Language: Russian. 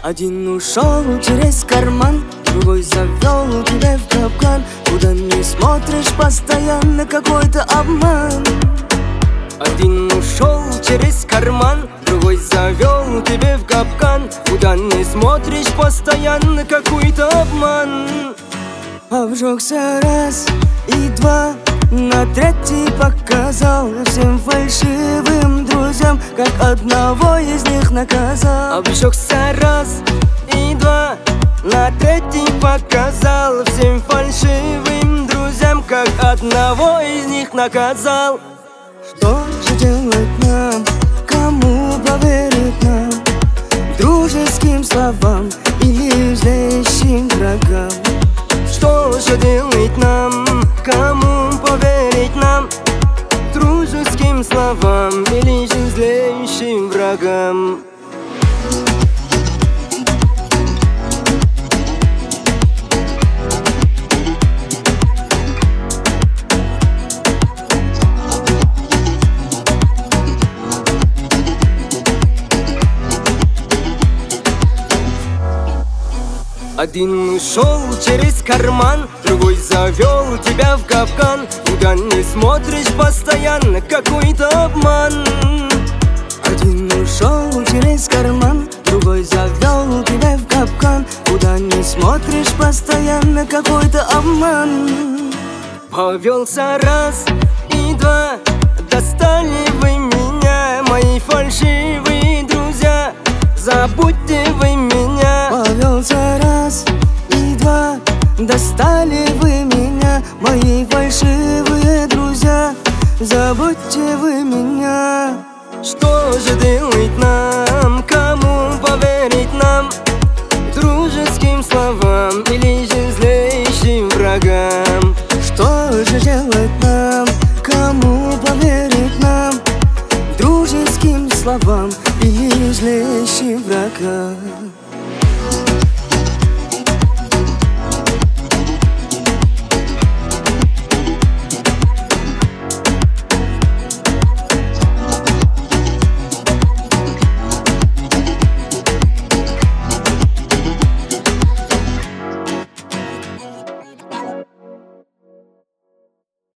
Один ушел через карман, другой завел тебя в капкан. Куда не смотришь, постоянно какой-то обман. Один ушел через карман, другой завел тебя в капкан. Куда не смотришь, постоянно какой-то обман. Обжегся раз и два, на третий показал всем фальшивым друзьям, как одного из них наказал. Обжегся раз и два, на третий показал всем фальшивым друзьям, как одного из них наказал. Что же делать нам? Кому поверить нам? Дружеским словам или злейшим врагам? Что же делать нам? Кому поверить нам? Дружеским словам или же злейшим врагам? Один ушел через карман, другой завел тебя в капкан. Куда не смотришь, постоянно какой-то обман. Один ушел через карман, другой завел тебя в капкан. Куда не смотришь, постоянно какой-то обман. Повелся раз и два, достали вы меня, мои фальшивые друзья, забудьте вы меня. Повелся раз и два, достали вы меня, мои фальшивые друзья, забудьте вы меня. Что же делать нам? Кому поверить нам? Дружеским словам или же злейшим врагам? Что же делать нам? Кому поверить нам? Дружеским словам или злейшим врагам?